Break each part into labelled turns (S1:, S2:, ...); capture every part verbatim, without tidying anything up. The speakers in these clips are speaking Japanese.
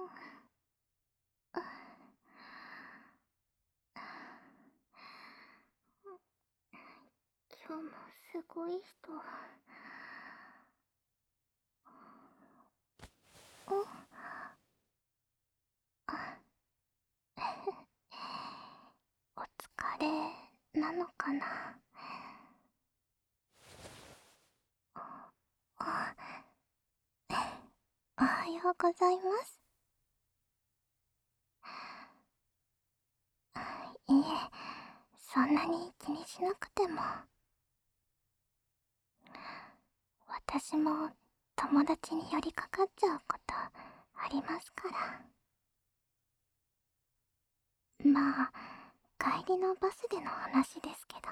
S1: 今日もすごい人。お疲れなのかな。おはようございます。いえ、そんなに気にしなくても。私も友達に寄りかかっちゃうことありますから。まあ、帰りのバスでの話ですけど、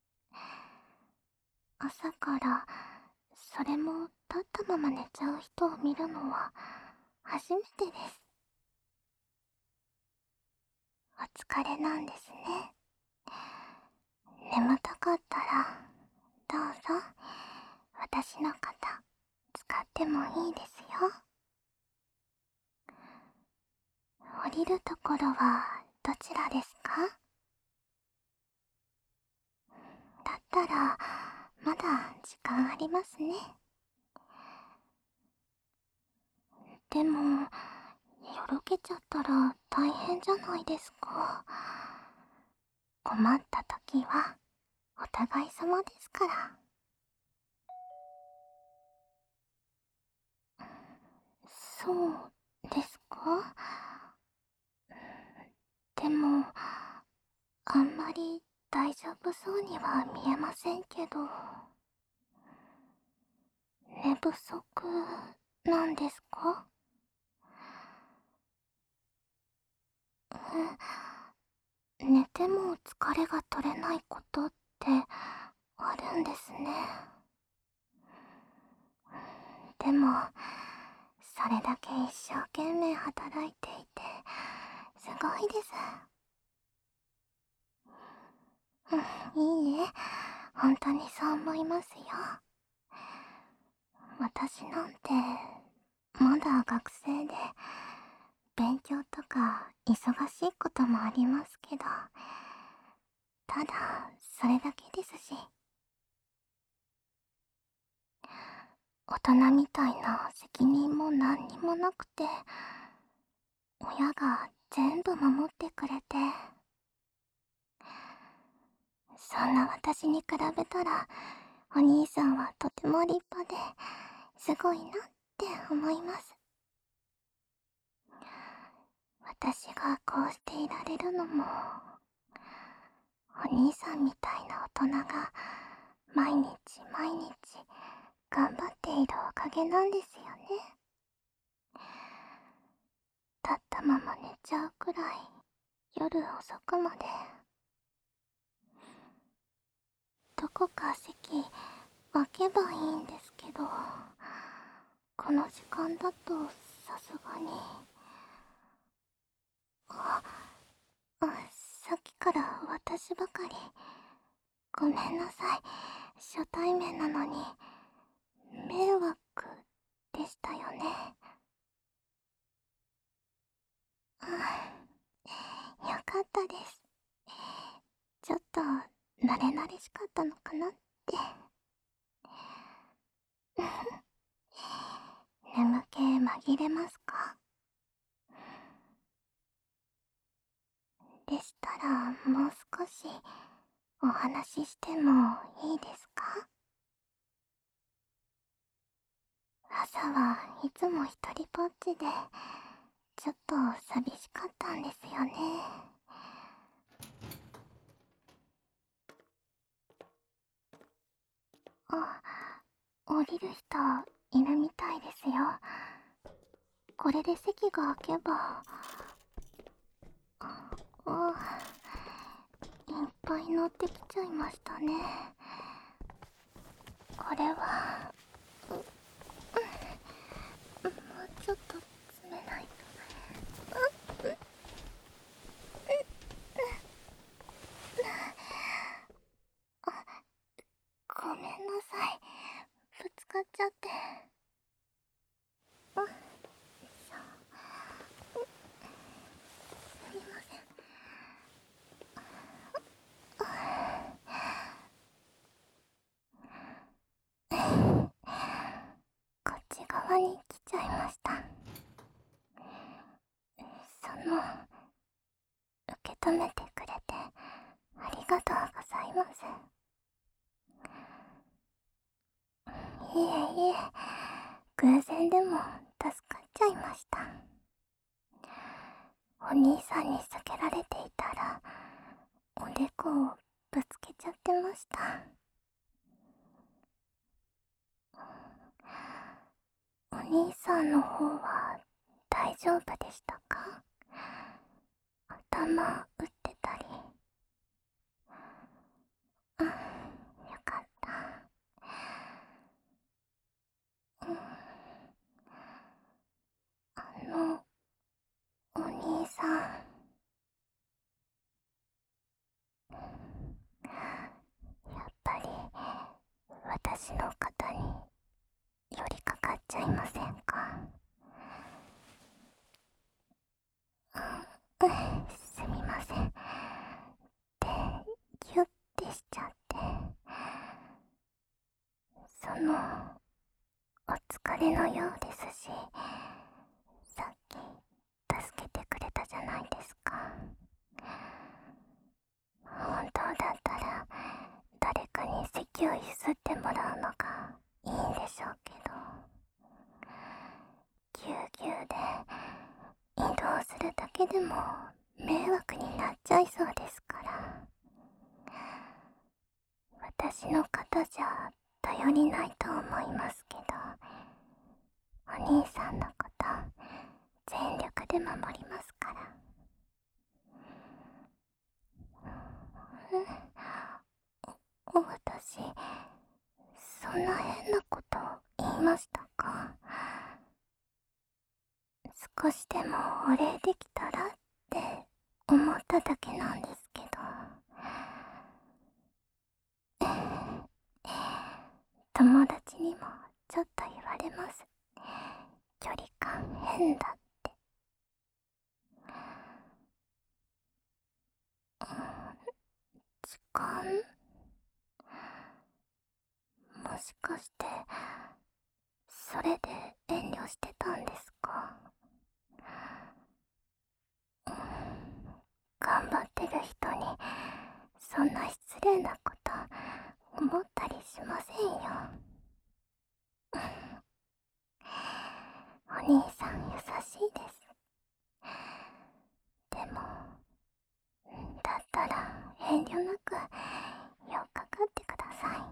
S1: 朝からそれも立ったまま寝ちゃう人を見るのは初めてです。お疲れなんですね。眠たかったらどうぞ私の肩使ってもいいですよ。降りるところはどちらですか？だったらまだ時間ありますね。でもよろけちゃったら大変じゃないですか。困った時はお互い様ですから。そうですか？でもあんまり大丈夫そうには見えませんけど。寝不足なんですか？寝ても疲れが取れないことってあるんですね。でもそれだけ一生懸命働いていてすごいです。うん、いいえ、本当にそう思いますよ。私なんてまだ学生で勉強とか忙しいこともありますけど、ただそれだけですし。大人みたいな責任も何にもなくて、親が全部守ってくれて、そんな私に比べたらお兄さんはとても立派ですごいなって思います。私がこうしていられるのもお兄さんみたいな大人が毎日毎日頑張っているおかげなんですよね。立ったまま寝ちゃうくらい夜遅くまで。どこか席空けばいいんですけど、この時間だとさすがに。あ、あ、さっきから私ばかり。ごめんなさい。初対面なのに迷惑でしたよね。うん、よかったです。ちょっと慣れ慣れしかったのかなって。眠気紛れますか？でしたらもう少しお話ししてもいいですか？朝はいつも一人ぼっちでちょっと寂しかったんですよね。あ、降りる人いるみたいですよ。これで席が空けば。あ、いっぱい乗ってきちゃいましたね。これはもうちょっと詰めないと。ごめんなさい、ぶつかっちゃって。 ちゃいました。その、受け止めてくれてありがとうございます。いえいえ、偶然でも助かっちゃいました。お兄さんに避けられていたらおでこをぶつけちゃってました。お兄さんの方は大丈夫でしたか？頭打ってたり。うん、よかった。うん、あの、お兄さん。やっぱり私の肩に寄りかかっちゃいませんか？うん、すみません。で、ギュッてしちゃって。その、お疲れのようですし、さっき助けてくれたじゃないですか。本当だったら誰かに席を譲ってもらうのがいいんでしょうけど、ぎゅうぎゅうで移動するだけでも迷惑になっちゃいそうですから。私の肩じゃ頼りないと思いますけど、お兄さんのこと全力で守りますから。お、私、そんな変なこと言いましたか？少しでもお礼できたらって思っただけなんですけど。友達にもちょっと言われます。距離感変だって。時間？もしかしてそれで遠慮してたんですか？頑張ってる人にそんな失礼なこと思ったりしませんよ。お兄さん優しいです。でも、だったら遠慮なく寄っかかってください。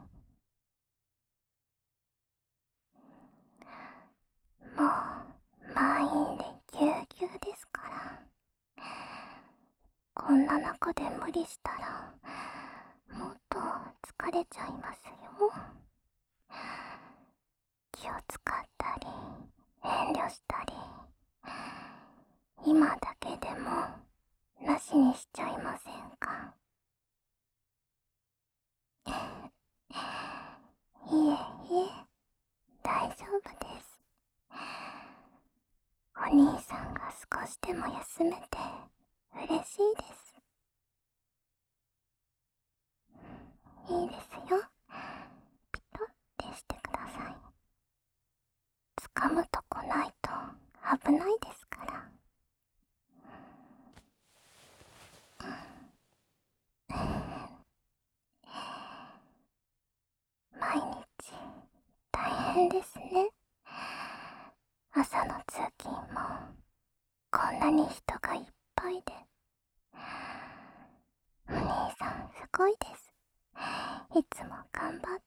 S1: もう満員でぎゅうぎゅうですから。こんな中で無理したらもっと疲れちゃいますよ。気を使ったり遠慮したり、今だけでもなしにしちゃいませんか？いえいえ、大丈夫です。お兄さんが少しでも休めて嬉しいです。いいですよ。ピトってしてください。掴むとこないと危ないですから。毎日大変ですね。朝の通勤もこんなに人がいっぱいで。お兄さんすごいです。いつも頑張って。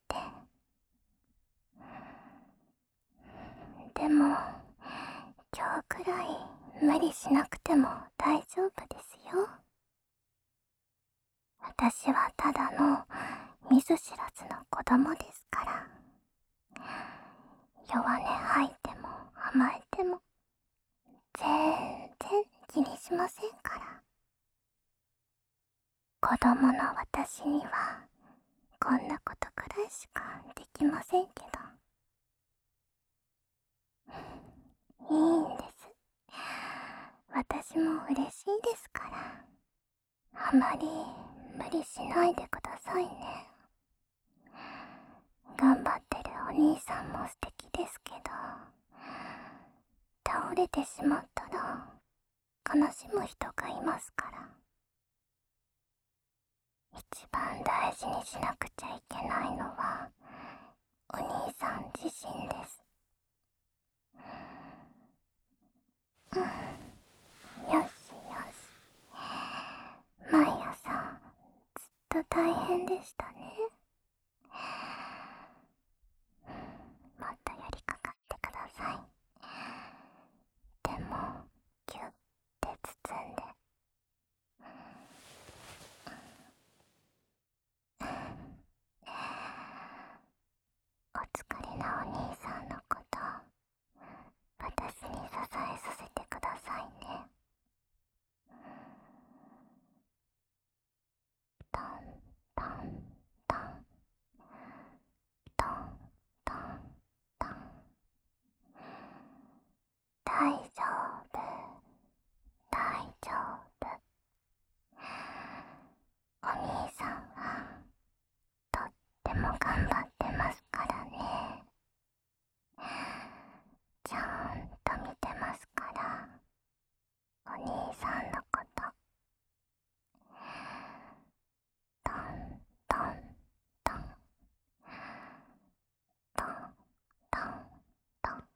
S1: でも今日くらい無理しなくても大丈夫ですよ。私はただの見ず知らずの子供ですから。弱音吐いても甘えても全然気にしませんから。子供の私にはこんなことくらいしかできませんけど。いいんです。私も嬉しいですから。あまり無理しないでくださいね。頑張ってるお兄さんも素敵ですけど、 倒れてしまったら悲しむ人がいますから。一番大事にしなくちゃいけないのはお兄さん自身です。うん、よしよし。毎朝ずっと大変でしたね。もっと寄りかかってください。でもギュッて包んで。お疲れなお兄さんのこと私に支えさせてくださいね。トントントントントントン。大丈夫大丈夫。お兄さんはとっても頑張ってますからね。ちゃんと見てますから、お兄さんのこと。トントントントントントン。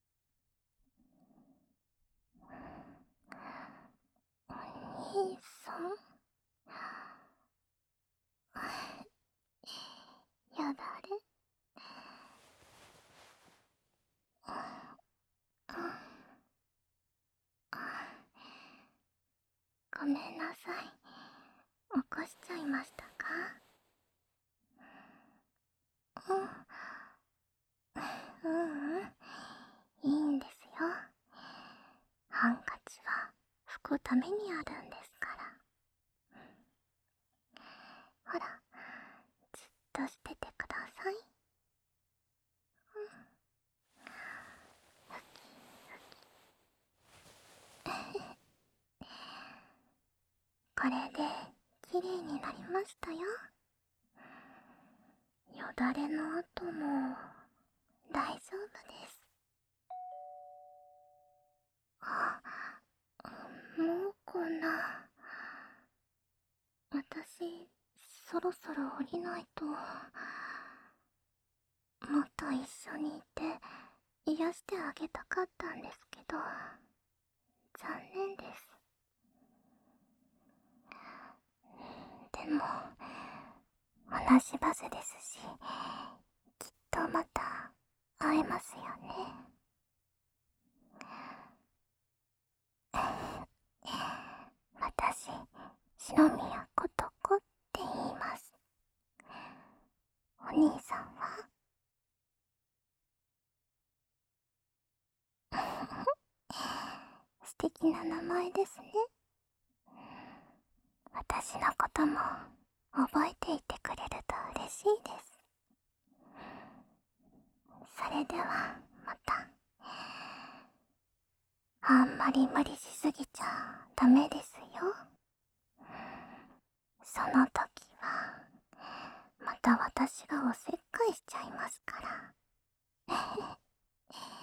S1: お兄さんよだれ。ごめんなさい。起こしちゃいましたか？うん、ううん、いいんですよ。ハンカチは拭くためにあるんですから。ほら、じっとしててください。これできれいになりましたよ。よだれの後も大丈夫です。あ、もうこんな。私、そろそろ降りないと。もっと一緒にいて癒してあげたかったんですけど、残念です。でも同じバスですし、きっとまた会えますよね。私、篠宮ことこって言います。お兄さんは？素敵な名前ですね。私のことも覚えていてくれると嬉しいです。それではまた。あんまり無理しすぎちゃダメですよ。その時はまた私がおせっかいしちゃいますから。